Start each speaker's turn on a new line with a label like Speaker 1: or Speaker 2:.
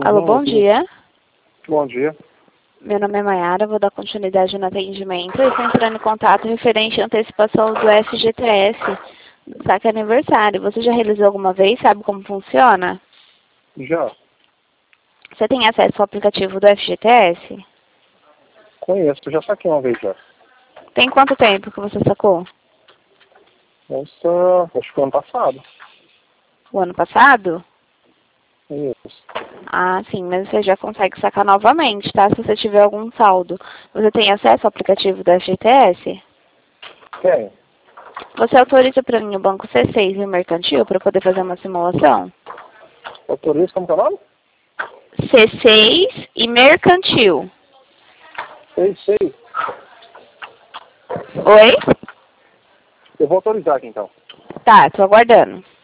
Speaker 1: Alô, bom dia.
Speaker 2: Bom dia.
Speaker 1: Meu nome é Mayara, vou dar continuidade no atendimento. Eu estou entrando em contato referente à antecipação do FGTS, do saque aniversário. Você já realizou alguma vez? Sabe como funciona?
Speaker 2: Já.
Speaker 1: Você tem acesso ao aplicativo do FGTS?
Speaker 2: Conheço, já saquei uma vez já.
Speaker 1: Tem quanto tempo que você sacou?
Speaker 2: Nossa, acho que foi ano passado.
Speaker 1: O ano passado?
Speaker 2: Isso.
Speaker 1: Ah, sim, mas você já consegue sacar novamente, tá? Se você tiver algum saldo. Você tem acesso ao aplicativo do FGTS?
Speaker 2: Tem.
Speaker 1: Você autoriza para mim o banco C6 e o mercantil para poder fazer uma simulação?
Speaker 2: Autoriza, como que é o nome?
Speaker 1: C6 e mercantil.
Speaker 2: Sei.
Speaker 1: Oi?
Speaker 2: Eu vou autorizar aqui então.
Speaker 1: Tá, tô aguardando.